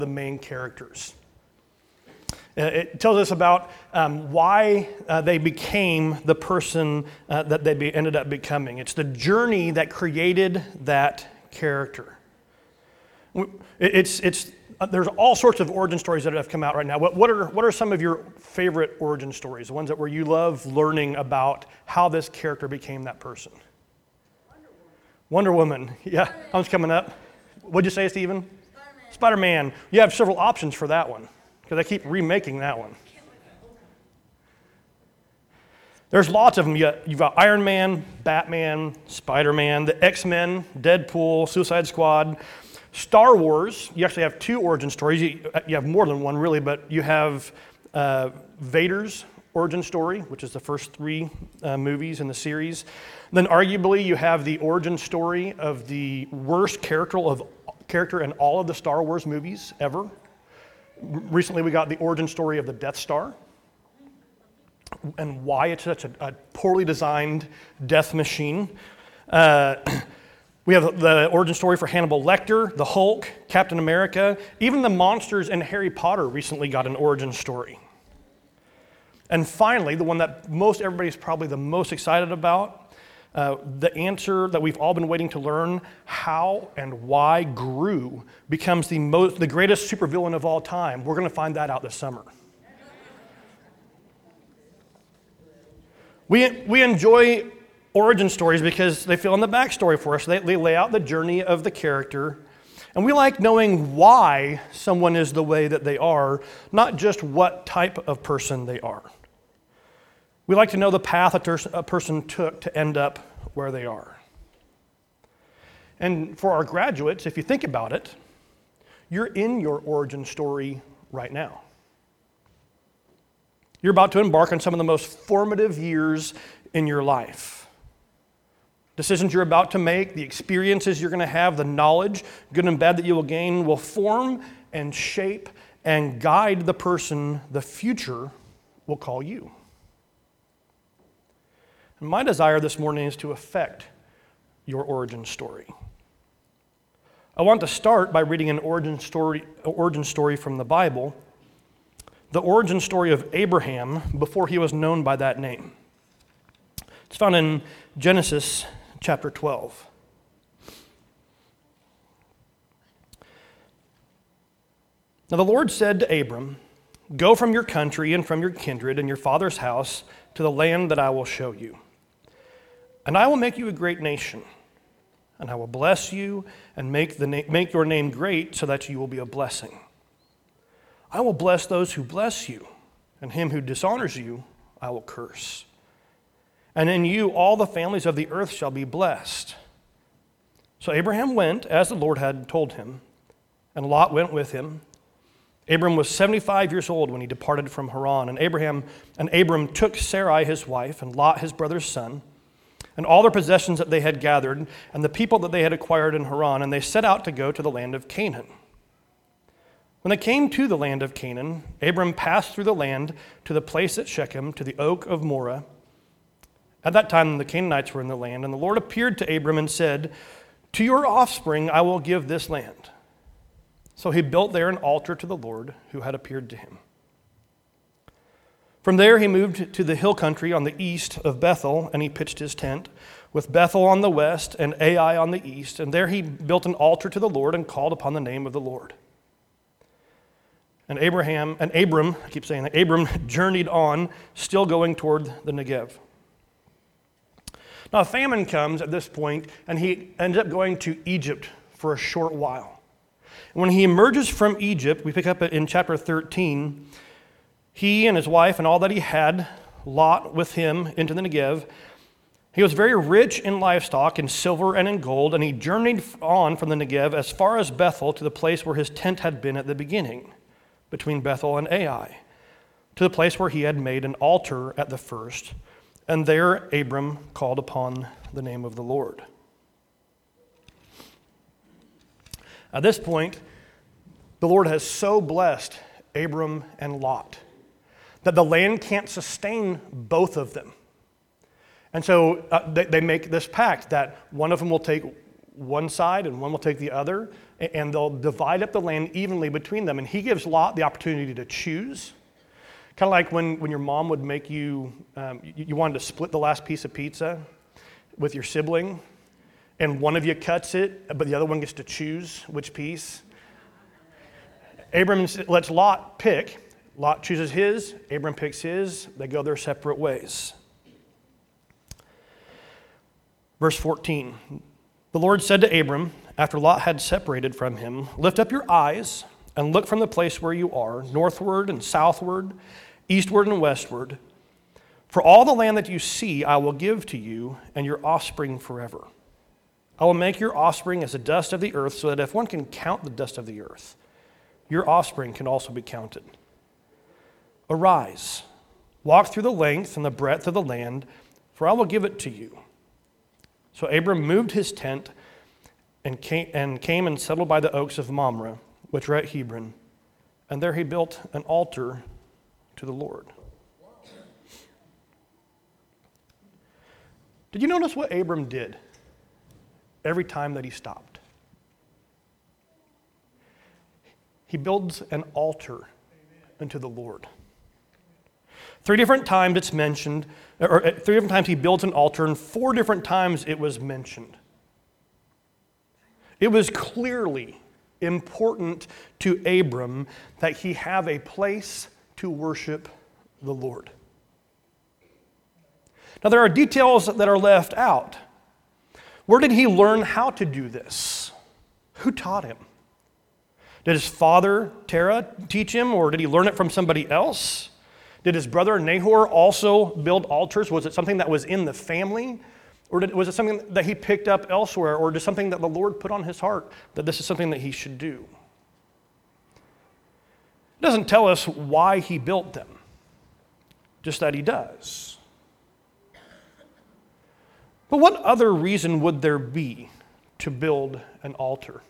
the main characters. It tells us about why they became the person that they ended up becoming. It's the journey that created that character. There's all sorts of origin stories that have come out right now. What are some of your favorite origin stories? The ones where you love learning about how this character became that person? Wonder Woman. Yeah, one's coming up. What'd you say, Stephen? Spider-Man. You have several options for that one because I keep remaking that one. There's lots of them. You've got Iron Man, Batman, Spider-Man, the X-Men, Deadpool, Suicide Squad. Star Wars, you actually have two origin stories. You have more than one, really, but you have Vader's origin story, which is the first three movies in the series. Then arguably you have the origin story of the worst character in all of the Star Wars movies ever. Recently we got the origin story of the Death Star and why it's such a poorly designed death machine. We have the origin story for Hannibal Lecter, the Hulk, Captain America. Even the monsters in Harry Potter recently got an origin story. And finally, the one that everybody's probably the most excited about, the answer that we've all been waiting to learn, how and why Gru becomes the greatest supervillain of all time. We're going to find that out this summer. We enjoy origin stories because they fill in the backstory for us. They lay out the journey of the character. And we like knowing why someone is the way that they are, not just what type of person they are. We like to know the path a person took to end up where they are. And for our graduates, if you think about it, you're in your origin story right now. You're about to embark on some of the most formative years in your life. Decisions you're about to make, the experiences you're going to have, the knowledge, good and bad, that you will gain will form and shape and guide the person the future will call you. And my desire this morning is to affect your origin story. I want to start by reading an origin story from the Bible, the origin story of Abraham before he was known by that name. It's found in Genesis chapter 12. Now the Lord said to Abram, "Go from your country and from your kindred and your father's house to the land that I will show you. And I will make you a great nation, and I will bless you and make your name great so that you will be a blessing. I will bless those who bless you, and him who dishonors you I will curse. And in you all the families of the earth shall be blessed." So Abraham went as the Lord had told him, and Lot went with him. Abram was 75 years old when he departed from Haran, and Abram took Sarai his wife, and Lot his brother's son, and all their possessions that they had gathered, and the people that they had acquired in Haran, and they set out to go to the land of Canaan. When they came to the land of Canaan, Abram passed through the land to the place at Shechem, to the oak of Moreh. At that time the Canaanites were in the land, and the Lord appeared to Abram and said, "To your offspring I will give this land." So he built there an altar to the Lord who had appeared to him. From there he moved to the hill country on the east of Bethel, and he pitched his tent, with Bethel on the west and Ai on the east. And there he built an altar to the Lord and called upon the name of the Lord. And Abram journeyed on, still going toward the Negev. Now a famine comes at this point, and he ends up going to Egypt for a short while. And when he emerges from Egypt, we pick up in chapter 13, he and his wife and all that he had, Lot with him into the Negev. He was very rich in livestock, in silver and in gold, and he journeyed on from the Negev as far as Bethel to the place where his tent had been at the beginning, between Bethel and Ai, to the place where he had made an altar at the first. And there Abram called upon the name of the Lord. At this point, the Lord has so blessed Abram and Lot that the land can't sustain both of them. And so they make this pact that one of them will take one side and one will take the other, and they'll divide up the land evenly between them. And he gives Lot the opportunity to choose. Kind of like when your mom would make you, you wanted to split the last piece of pizza with your sibling, and one of you cuts it, but the other one gets to choose which piece. Abram lets Lot pick. Lot chooses his, Abram picks his, they go their separate ways. Verse 14, the Lord said to Abram, after Lot had separated from him, lift up your eyes and look from the place where you are, northward and southward, eastward and westward. For all the land that you see I will give to you and your offspring forever. I will make your offspring as the dust of the earth, so that if one can count the dust of the earth, your offspring can also be counted. Arise, walk through the length and the breadth of the land, for I will give it to you. So Abram moved his tent and came and settled by the oaks of Mamre, which are at Hebron, and there he built an altar to the Lord. Did you notice what Abram did every time that he stopped? He builds an altar unto the Lord. 3 different times it's mentioned, or 3 different times he built an altar, and 4 different times it was mentioned. It was clearly important to Abram that he have a place to worship the Lord. Now there are details that are left out. Where did he learn how to do this? Who taught him? Did his father, Terah, teach him, or did he learn it from somebody else? Did his brother Nahor also build altars? Was it something that was in the family? Or was it something that he picked up elsewhere? Or just something that the Lord put on his heart that this is something that he should do? It doesn't tell us why he built them, just that he does. But what other reason would there be to build an altar?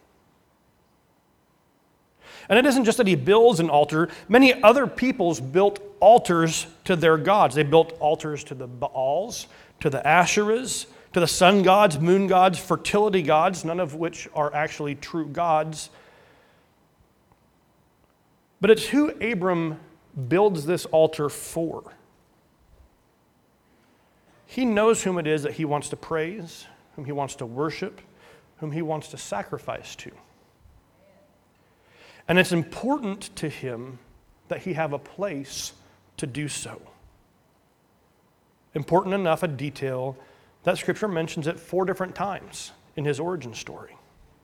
And it isn't just that he builds an altar. Many other peoples built altars to their gods. They built altars to the Baals, to the Asherahs, to the sun gods, moon gods, fertility gods, none of which are actually true gods. But it's who Abram builds this altar for. He knows whom it is that he wants to praise, whom he wants to worship, whom he wants to sacrifice to. And it's important to him that he have a place to do so. Important enough a detail that Scripture mentions it 4 different times in his origin story.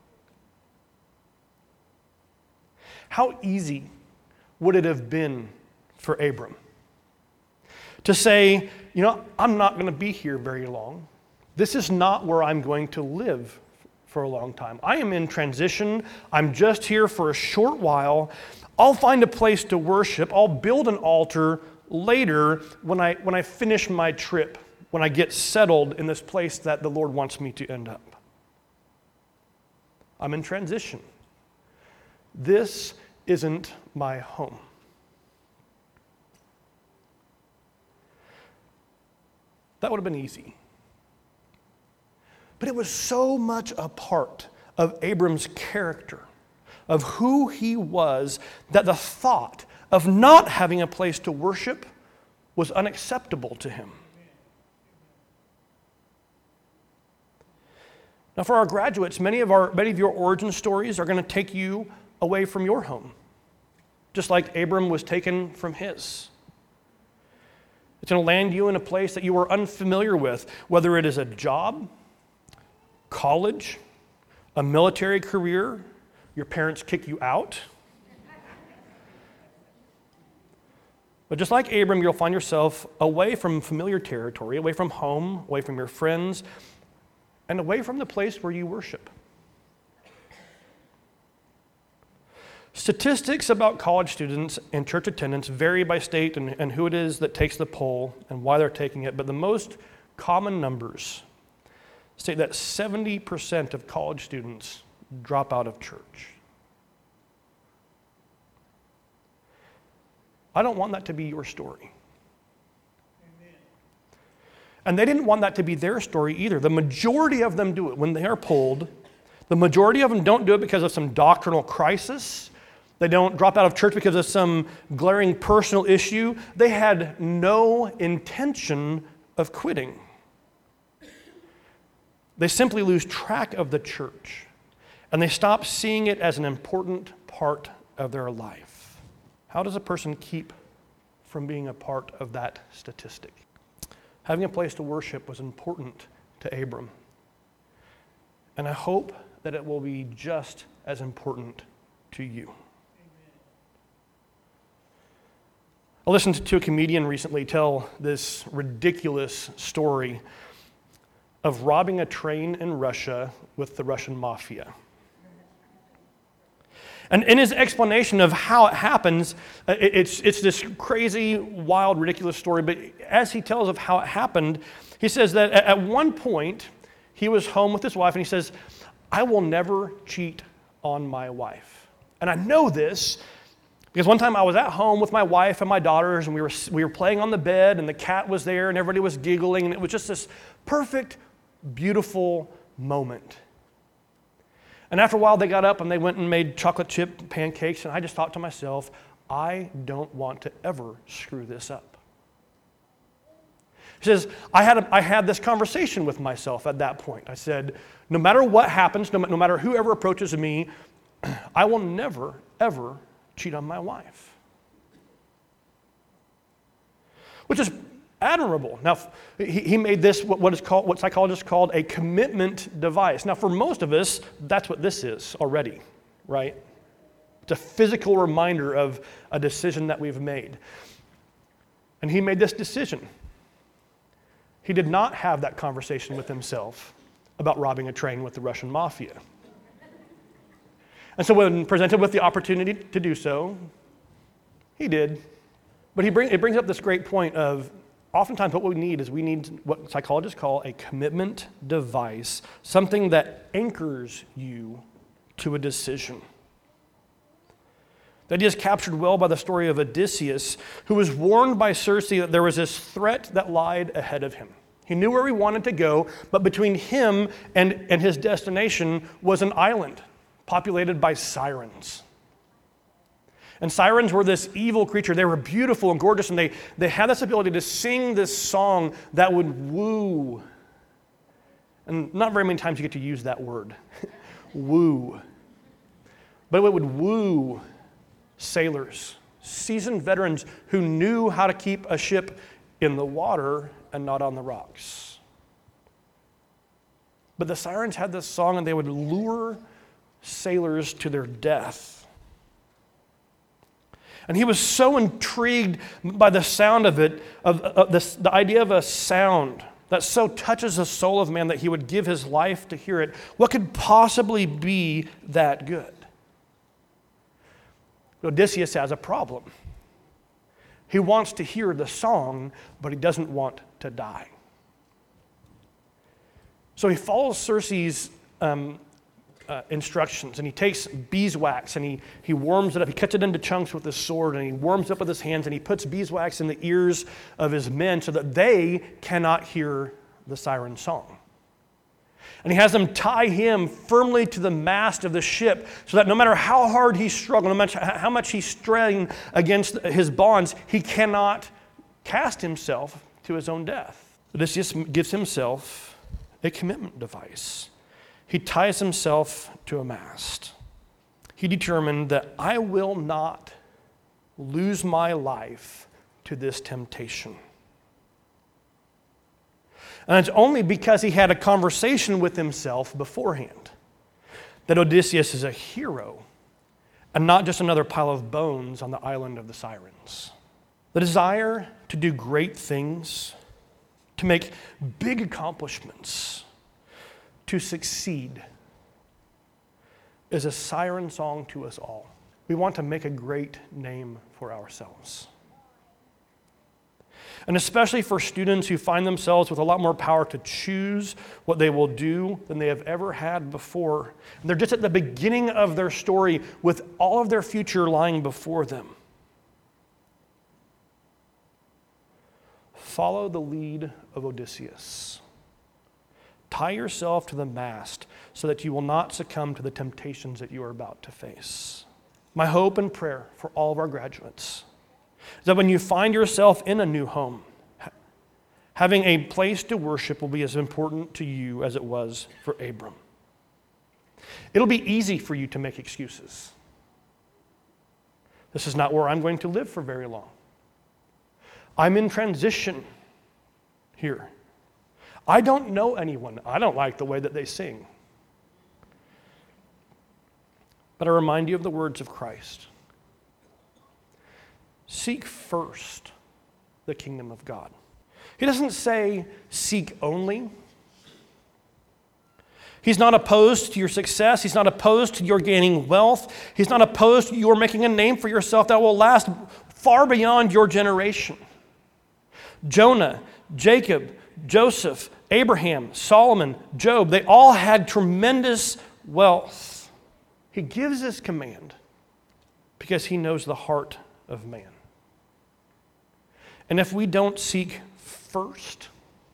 How easy would it have been for Abram to say, I'm not going to be here very long. This is not where I'm going to live for a long time. I am in transition. I'm just here for a short while. I'll find a place to worship. I'll build an altar later when I finish my trip, when I get settled in this place that the Lord wants me to end up. I'm in transition. This isn't my home. That would have been easy. But it was so much a part of Abram's character, of who he was, that the thought of not having a place to worship was unacceptable to him. Now, for our graduates, many of your origin stories are going to take you away from your home, just like Abram was taken from his. It's going to land you in a place that you are unfamiliar with, whether it is a job, college, a military career, your parents kick you out. But just like Abram, you'll find yourself away from familiar territory, away from home, away from your friends, and away from the place where you worship. Statistics about college students and church attendance vary by state and who it is that takes the poll and why they're taking it, but the most common numbers state that 70% of college students drop out of church. I don't want that to be your story. Amen. And they didn't want that to be their story either. The majority of them do it. When they are polled, The majority of them don't do it because of some doctrinal crisis. They don't drop out of church because of some glaring personal issue. They had no intention of quitting. They simply lose track of the church, and they stop seeing it as an important part of their life. How does a person keep from being a part of that statistic? Having a place to worship was important to Abram. And I hope that it will be just as important to you. I listened to a comedian recently tell this ridiculous story of robbing a train in Russia with the Russian mafia. And in his explanation of how it happens, it's this crazy, wild, ridiculous story, but as he tells of how it happened, he says that at one point, he was home with his wife, and he says, "I will never cheat on my wife." And I know this because one time I was at home with my wife and my daughters, and we were playing on the bed, and the cat was there, and everybody was giggling, and it was just this perfect, beautiful moment. And after a while, they got up and they went and made chocolate chip pancakes, and I just thought to myself, I don't want to ever screw this up. He says, I had this conversation with myself at that point. I said, no matter what happens, no matter whoever approaches me, I will never, ever cheat on my wife. Which is admirable. Now, he made this what psychologists called a commitment device. Now, for most of us, that's what this is already, right? It's a physical reminder of a decision that we've made. And he made this decision. He did not have that conversation with himself about robbing a train with the Russian mafia. And so when presented with the opportunity to do so, he did. But it brings up this great point of oftentimes what we need is what psychologists call a commitment device, something that anchors you to a decision. The idea is captured well by the story of Odysseus, who was warned by Circe that there was this threat that lied ahead of him. He knew where he wanted to go, but between him and his destination was an island populated by sirens. And sirens were this evil creature. They were beautiful and gorgeous, and they had this ability to sing this song that would woo. And not very many times you get to use that word, woo. But it would woo sailors, seasoned veterans who knew how to keep a ship in the water and not on the rocks. But the sirens had this song, and they would lure sailors to their death. And he was so intrigued by the sound of it, the idea of a sound that so touches the soul of man that he would give his life to hear it. What could possibly be that good? Odysseus has a problem. He wants to hear the song, but he doesn't want to die. So he follows Circe's instructions, and he takes beeswax and he warms it up. He cuts it into chunks with his sword, and he warms it up with his hands, and he puts beeswax in the ears of his men so that they cannot hear the siren song. And he has them tie him firmly to the mast of the ship so that no matter how hard he struggled, no matter how much he strained against his bonds, he cannot cast himself to his own death. Odysseus gives himself a commitment device. He ties himself to a mast. He determined that I will not lose my life to this temptation. And it's only because he had a conversation with himself beforehand that Odysseus is a hero and not just another pile of bones on the island of the sirens. The desire to do great things, to make big accomplishments, to succeed is a siren song to us all. We want to make a great name for ourselves. And especially for students who find themselves with a lot more power to choose what they will do than they have ever had before. And they're just at the beginning of their story with all of their future lying before them. Follow the lead of Odysseus. Tie yourself to the mast so that you will not succumb to the temptations that you are about to face. My hope and prayer for all of our graduates is that when you find yourself in a new home, having a place to worship will be as important to you as it was for Abram. It'll be easy for you to make excuses. This is not where I'm going to live for very long. I'm in transition here. I don't know anyone. I don't like the way that they sing. But I remind you of the words of Christ. Seek first the kingdom of God. He doesn't say seek only. He's not opposed to your success. He's not opposed to your gaining wealth. He's not opposed to your making a name for yourself that will last far beyond your generation. Jonah, Jacob, Joseph, Abraham, Solomon, Job, they all had tremendous wealth. He gives this command because he knows the heart of man. And if we don't seek first,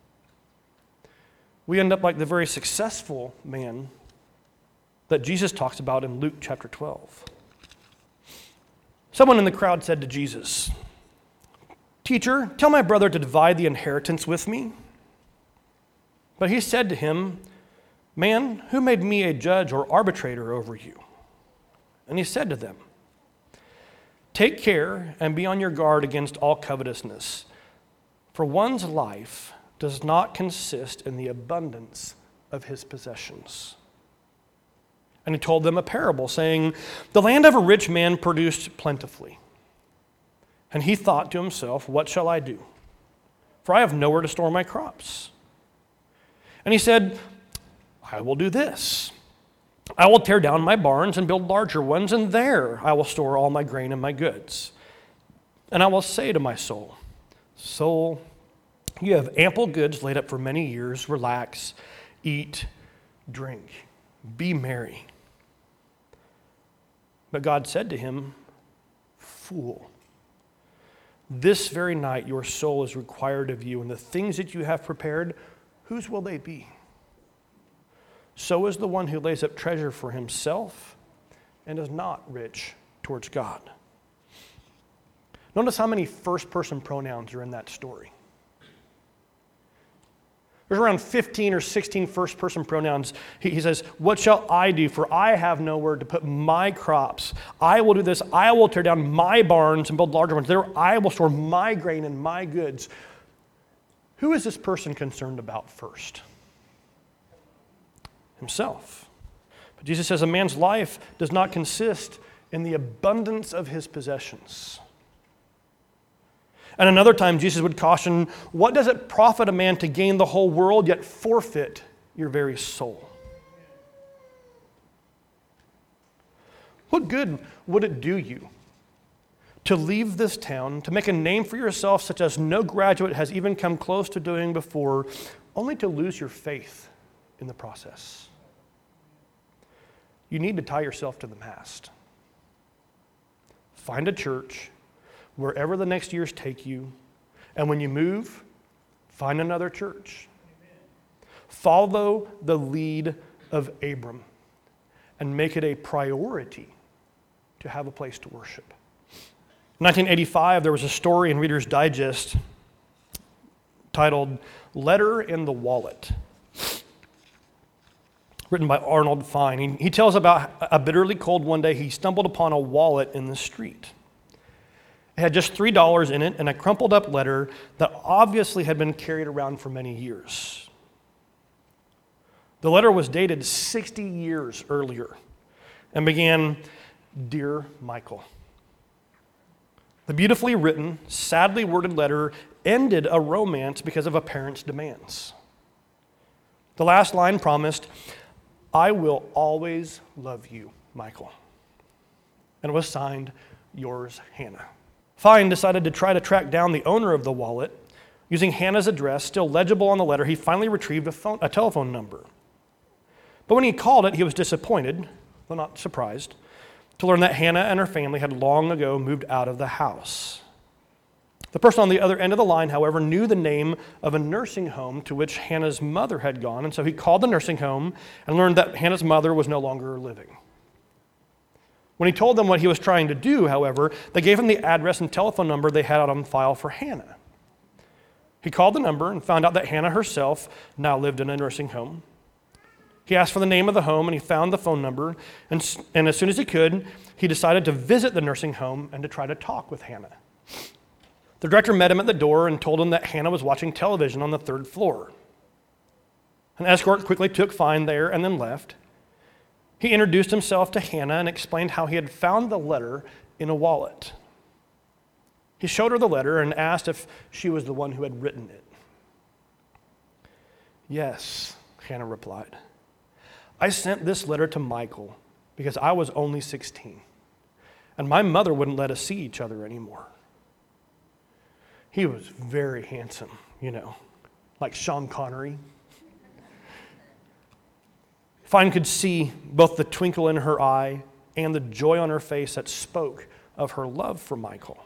we end up like the very successful man that Jesus talks about in Luke chapter 12. Someone in the crowd said to Jesus, "Teacher, tell my brother to divide the inheritance with me." But he said to him, "Man, who made me a judge or arbitrator over you?" And he said to them, "Take care and be on your guard against all covetousness, for one's life does not consist in the abundance of his possessions." And he told them a parable, saying, "The land of a rich man produced plentifully. And he thought to himself, 'What shall I do? For I have nowhere to store my crops.' And he said, 'I will do this. I will tear down my barns and build larger ones, and there I will store all my grain and my goods. And I will say to my soul, Soul, you have ample goods laid up for many years. Relax, eat, drink, be merry.' But God said to him, 'Fool, this very night your soul is required of you, and the things that you have prepared, whose will they be? So is the one who lays up treasure for himself and is not rich towards God.'" Notice how many first-person pronouns are in that story. There's around 15 or 16 first-person pronouns. He says, "What shall I do? For I have nowhere to put my crops. I will do this. I will tear down my barns and build larger ones. There I will store my grain and my goods." Who is this person concerned about first? Himself. But Jesus says a man's life does not consist in the abundance of his possessions. And another time, Jesus would caution, "What does it profit a man to gain the whole world, yet forfeit your very soul?" What good would it do you to leave this town, to make a name for yourself such as no graduate has even come close to doing before, only to lose your faith in the process? You need to tie yourself to the mast. Find a church wherever the next years take you, and when you move, find another church. Follow the lead of Abram and make it a priority to have a place to worship. In 1985, there was a story in Reader's Digest titled "Letter in the Wallet," written by Arnold Fine. He tells about a bitterly cold one day he stumbled upon a wallet in the street. It had just $3 in it and a crumpled up letter that obviously had been carried around for many years. The letter was dated 60 years earlier and began, "Dear Michael." The beautifully written, sadly worded letter ended a romance because of a parent's demands. The last line promised, "I will always love you, Michael." And it was signed, "Yours, Hannah." Fine decided to try to track down the owner of the wallet. Using Hannah's address, still legible on the letter, he finally retrieved a telephone number. But when he called it, he was disappointed, though not surprised, to learn that Hannah and her family had long ago moved out of the house. The person on the other end of the line, however, knew the name of a nursing home to which Hannah's mother had gone, and so he called the nursing home and learned that Hannah's mother was no longer living. When he told them what he was trying to do, however, they gave him the address and telephone number they had out on file for Hannah. He called the number and found out that Hannah herself now lived in a nursing home. He asked for the name of the home, and he found the phone number, and as soon as he could, he decided to visit the nursing home and to try to talk with Hannah. The director met him at the door and told him that Hannah was watching television on the 3rd floor. An escort quickly took Fine there and then left. He introduced himself to Hannah and explained how he had found the letter in a wallet. He showed her the letter and asked if she was the one who had written it. "Yes," Hannah replied. "I sent this letter to Michael because I was only 16, and my mother wouldn't let us see each other anymore." He was very handsome, like Sean Connery. Fine could see both the twinkle in her eye and the joy on her face that spoke of her love for Michael.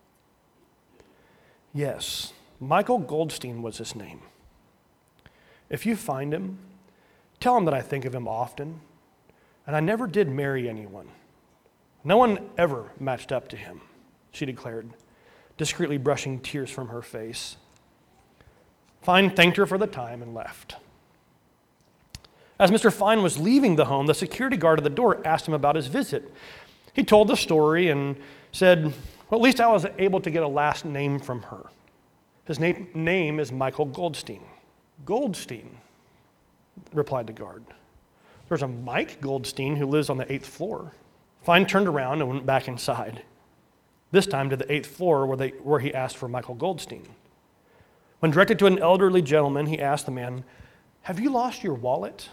Yes, Michael Goldstein was his name. If you find him, tell him that I think of him often, and I never did marry anyone. No one ever matched up to him, she declared, discreetly brushing tears from her face. Fine thanked her for the time and left. As Mr. Fine was leaving the home, the security guard at the door asked him about his visit. He told the story and said, "Well, at least I was able to get a last name from her. His name is Michael Goldstein." "Goldstein," replied the guard. "There's a Mike Goldstein who lives on the 8th floor." Fine turned around and went back inside, this time to the 8th floor where he asked for Michael Goldstein. When directed to an elderly gentleman, he asked the man, "Have you lost your wallet?"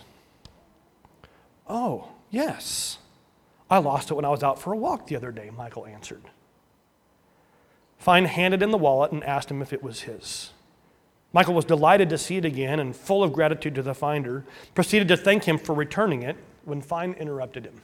"Oh, yes. I lost it when I was out for a walk the other day," Michael answered. Fine handed him the wallet and asked him if it was his. Michael was delighted to see it again and, full of gratitude to the finder, proceeded to thank him for returning it when Fine interrupted him.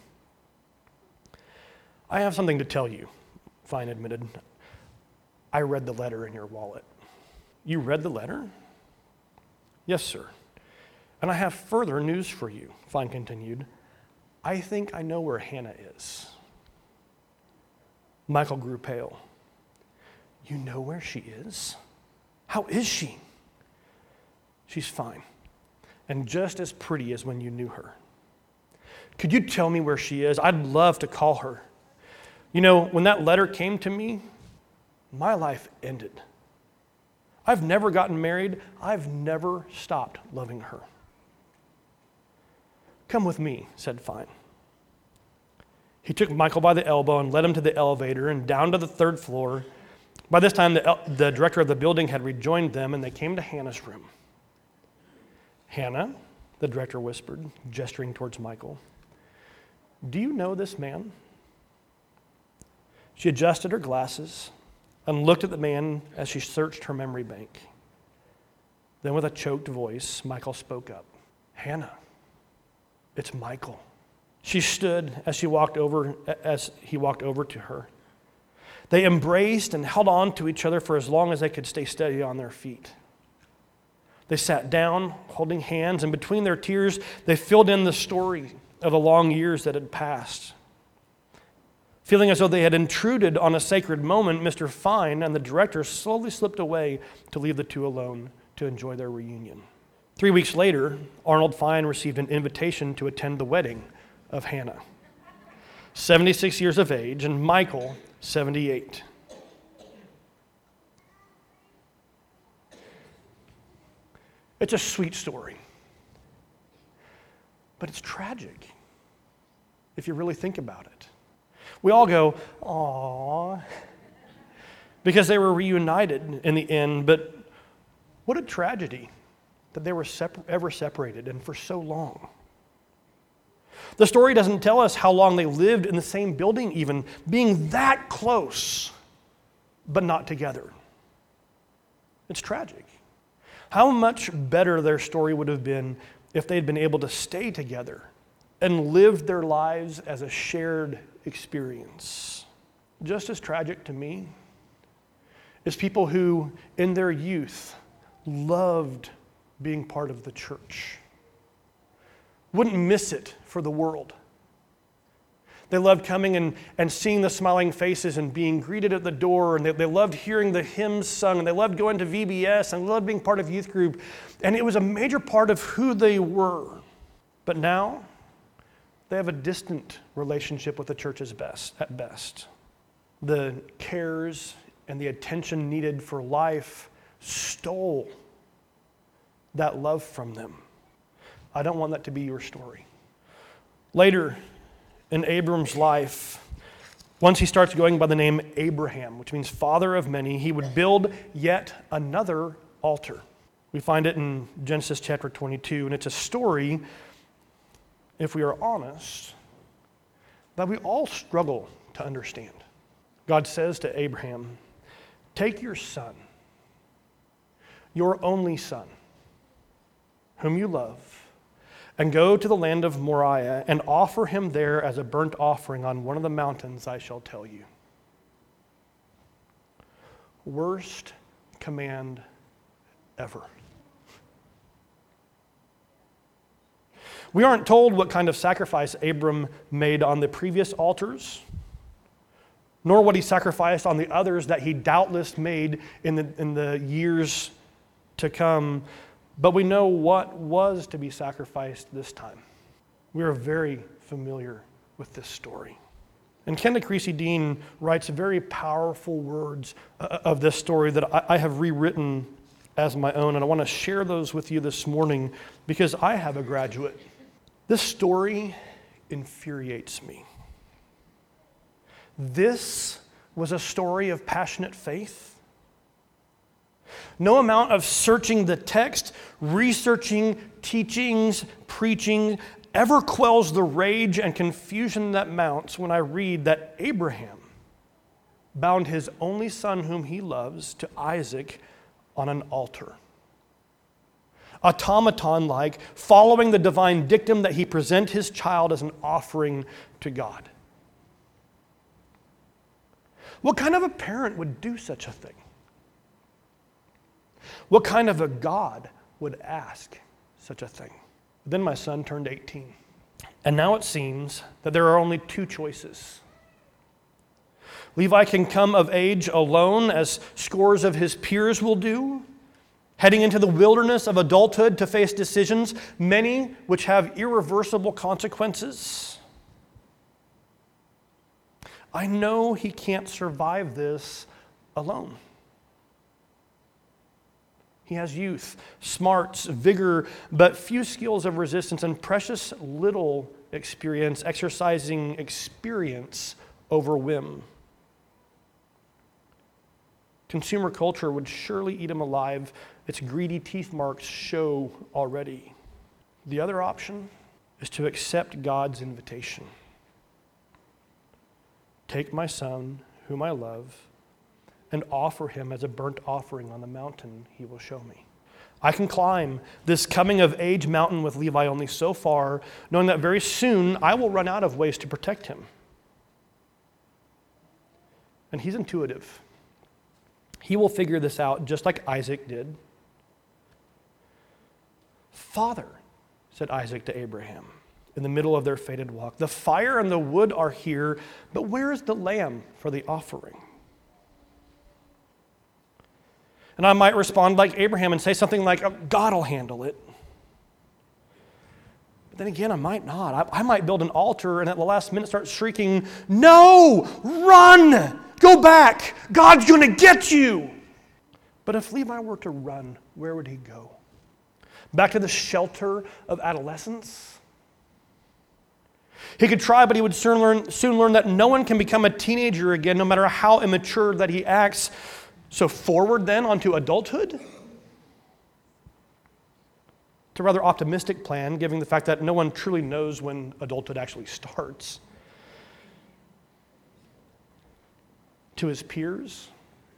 "I have something to tell you," Fine admitted. "I read the letter in your wallet." "You read the letter?" "Yes, sir. And I have further news for you," Fine continued. "I think I know where Hannah is." Michael grew pale. "You know where she is? How is she?" "She's fine, and just as pretty as when you knew her." "Could you tell me where she is? I'd love to call her. When that letter came to me, my life ended. I've never gotten married. I've never stopped loving her." "Come with me," said Fine. He took Michael by the elbow and led him to the elevator and down to the 3rd floor. By this time, the director of the building had rejoined them, and they came to Hannah's room. "Hannah," the director whispered, gesturing towards Michael, "do you know this man?" She adjusted her glasses and looked at the man as she searched her memory bank. Then with a choked voice, Michael spoke up. "Hannah, it's Michael." She stood as he walked over to her. They embraced and held on to each other for as long as they could stay steady on their feet. They sat down, holding hands, and between their tears, they filled in the story of the long years that had passed. Feeling as though they had intruded on a sacred moment, Mr. Fine and the director slowly slipped away to leave the two alone to enjoy their reunion. 3 weeks later, Arnold Fine received an invitation to attend the wedding of Hannah, 76 years of age, and Michael, 78. It's a sweet story, but it's tragic if you really think about it. We all go, "Aww," because they were reunited in the end, but what a tragedy that they were ever separated and for so long. The story doesn't tell us how long they lived in the same building even, being that close, but not together. It's tragic. How much better their story would have been if they'd been able to stay together and live their lives as a shared experience. Just as tragic to me is people who, in their youth, loved being part of the church. Wouldn't miss it for the world. They loved coming and seeing the smiling faces and being greeted at the door, and they loved hearing the hymns sung, and they loved going to VBS, and loved being part of youth group, and it was a major part of who they were. But now, they have a distant relationship with the church at best. The cares and the attention needed for life stole that love from them. I don't want that to be your story. Later in Abram's life, once he starts going by the name Abraham, which means father of many, he would build yet another altar. We find it in Genesis chapter 22, and it's a story, if we are honest, that we all struggle to understand. God says to Abraham, "Take your son, your only son, whom you love, and go to the land of Moriah and offer him there as a burnt offering on one of the mountains I shall tell you." Worst command ever. We aren't told what kind of sacrifice Abram made on the previous altars, nor what he sacrificed on the others that he doubtless made in the years to come. But we know what was to be sacrificed this time. We are very familiar with this story. And Kenda Creasy Dean writes very powerful words of this story that I have rewritten as my own, and I want to share those with you this morning because I have a graduate. This story infuriates me. This was a story of passionate faith. No amount of searching the text, researching, teachings, preaching ever quells the rage and confusion that mounts when I read that Abraham bound his only son whom he loves to Isaac on an altar. Automaton-like, following the divine dictum that he present his child as an offering to God. What kind of a parent would do such a thing? What kind of a God would ask such a thing? Then my son turned 18. And now it seems that there are only two choices. Levi can come of age alone, as scores of his peers will do, heading into the wilderness of adulthood to face decisions, many which have irreversible consequences. I know he can't survive this alone. He has youth, smarts, vigor, but few skills of resistance and precious little experience, exercising experience over whim. Consumer culture would surely eat him alive. Its greedy teeth marks show already. The other option is to accept God's invitation. Take my son, whom I love, and offer him as a burnt offering on the mountain he will show me. I can climb this coming of age mountain with Levi only so far, knowing that very soon I will run out of ways to protect him. And he's intuitive. He will figure this out just like Isaac did. "Father," said Isaac to Abraham in the middle of their fated walk, "the fire and the wood are here, but where is the lamb for the offering?" And I might respond like Abraham and say something like, "Oh, God will handle it." But then again, I might not. I might build an altar and at the last minute start shrieking, "No! Run! Go back! God's going to get you!" But if Levi were to run, where would he go? Back to the shelter of adolescence? He could try, but he would soon learn that no one can become a teenager again, no matter how immature that he acts. So forward then onto adulthood? It's a rather optimistic plan, given the fact that no one truly knows when adulthood actually starts. To his peers?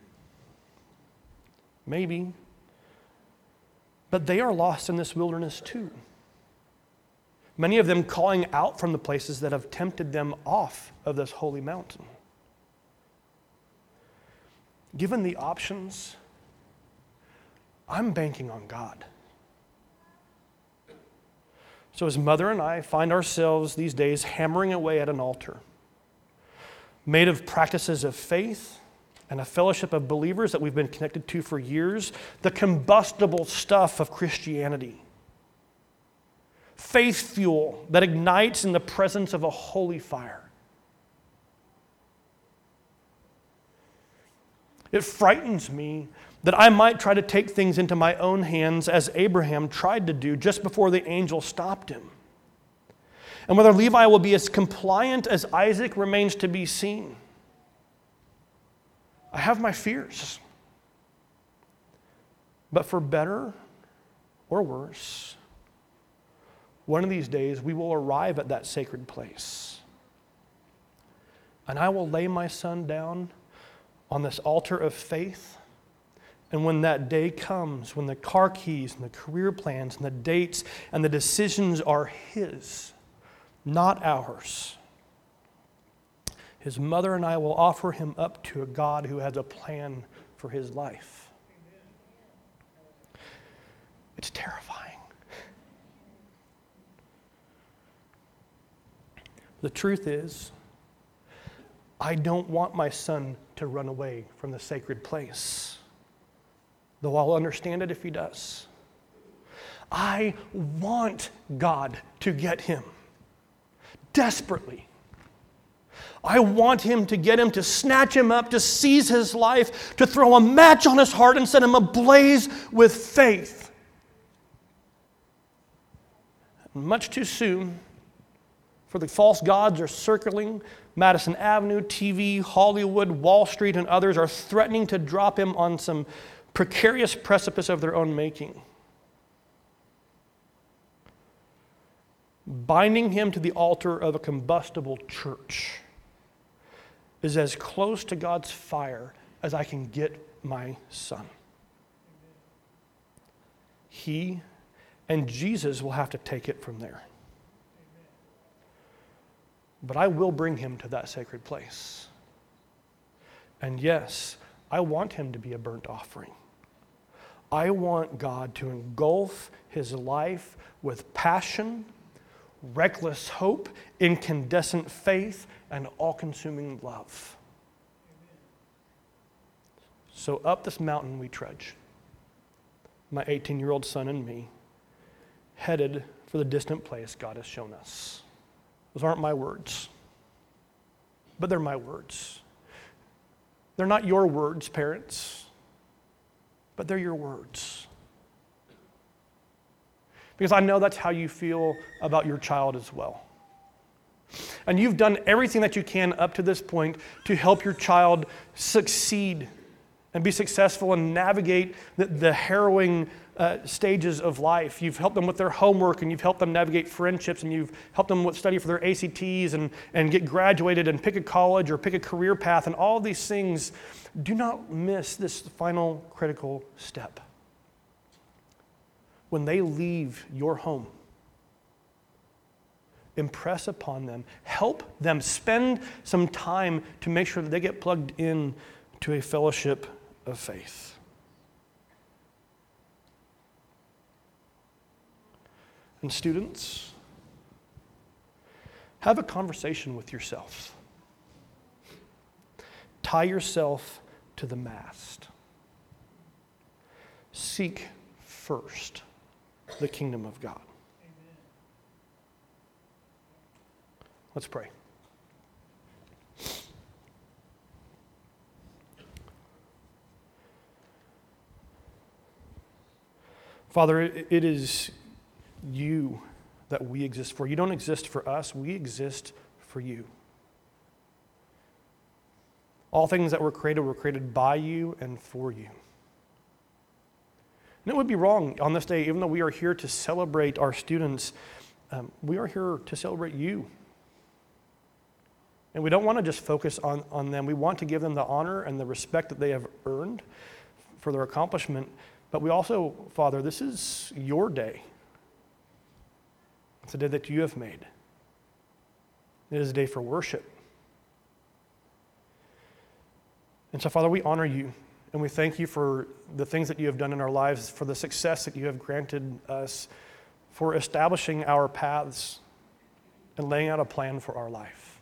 Maybe. But they are lost in this wilderness too. Many of them calling out from the places that have tempted them off of this holy mountain. given the options, I'm banking on God. So his mother and I find ourselves these days hammering away at an altar made of practices of faith and a fellowship of believers that we've been connected to for years, the combustible stuff of Christianity. Faith fuel that ignites in the presence of a holy fire. It frightens me that I might try to take things into my own hands as Abraham tried to do just before the angel stopped him. And whether Levi will be as compliant as Isaac remains to be seen. I have my fears. But for better or worse, one of these days we will arrive at that sacred place. And I will lay my son down on this altar of faith. And when that day comes, when the car keys and the career plans and the dates and the decisions are his, not ours, his mother and I will offer him up to a God who has a plan for his life. It's terrifying. The truth is, I don't want my son to run away from the sacred place, though I'll understand it if he does. I want God to get him desperately. I want him to get him, to snatch him up, to seize his life, to throw a match on his heart and set him ablaze with faith. Much too soon, for the false gods are circling Madison Avenue, TV, Hollywood, Wall Street, and others are threatening to drop him on some precarious precipice of their own making. Binding him to the altar of a combustible church is as close to God's fire as I can get my son. He and Jesus will have to take it from there. But I will bring him to that sacred place. And yes, I want him to be a burnt offering. I want God to engulf his life with passion, reckless hope, incandescent faith, and all-consuming love. So up this mountain we trudge, my 18-year-old son and me, headed for the distant place God has shown us. Those aren't my words, but they're my words. They're not your words, parents, but they're your words. Because I know that's how you feel about your child as well. And you've done everything that you can up to this point to help your child succeed and be successful and navigate the harrowing stages of life. You've helped them with their homework, and you've helped them navigate friendships, and you've helped them study for their ACTs and get graduated and pick a college or pick a career path, and all these things. Do not miss this final critical step. When they leave your home, impress upon them, help them, spend some time to make sure that they get plugged in to a fellowship of faith. And students, have a conversation with yourself. Tie yourself to the mast. Seek first the kingdom of God. Amen. Let's pray. Father, it is you that we exist for. You don't exist for us, we exist for you. All things that were created by you and for you. And it would be wrong on this day, even though we are here to celebrate our students, we are here to celebrate you. And we don't want to just focus on them. We want to give them the honor and the respect that they have earned for their accomplishment. But we also, Father, this is your day. It's a day that you have made. It is a day for worship. And so, Father, we honor you, and we thank you for the things that you have done in our lives, for the success that you have granted us, for establishing our paths and laying out a plan for our life.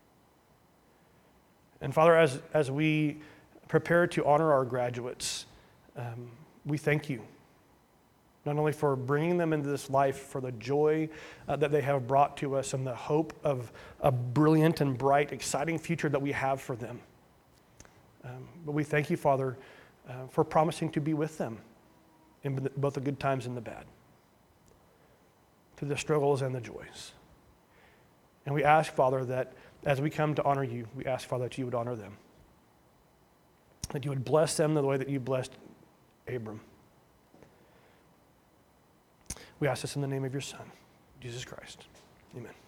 And Father, as we prepare to honor our graduates, we thank you, not only for bringing them into this life, for the joy that they have brought to us and the hope of a brilliant and bright, exciting future that we have for them. But we thank you, Father, for promising to be with them in both the good times and the bad, through the struggles and the joys. And we ask, Father, that as we come to honor you, we ask, Father, that you would honor them, that you would bless them the way that you blessed Abram. We ask this in the name of your Son, Jesus Christ. Amen.